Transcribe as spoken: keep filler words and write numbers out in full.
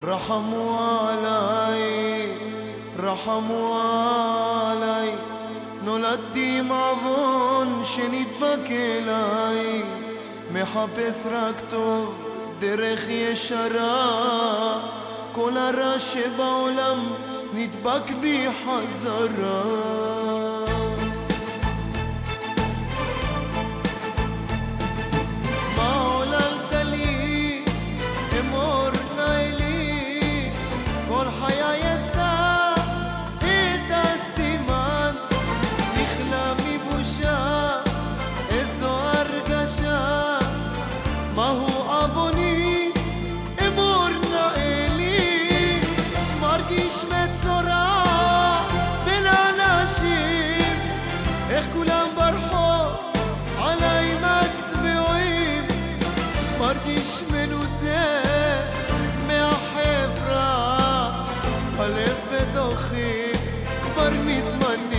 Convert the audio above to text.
רחמו עליי, רחמו עליי, נולדתי עם עוון שנדבק אליי, מחפש רק טוב, דרך ישרה, כל הרע שבעולם נדבק בי חזרה. איך כולם ברחוב עליי מצביעים, מרגיש מנודה מהחברה, הלב בתוכי כבר מזמן